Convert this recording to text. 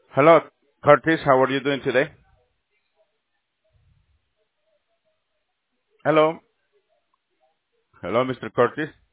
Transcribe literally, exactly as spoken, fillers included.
Hello, Curtis. How are you doing today? Hello. Hello, mister Curtis.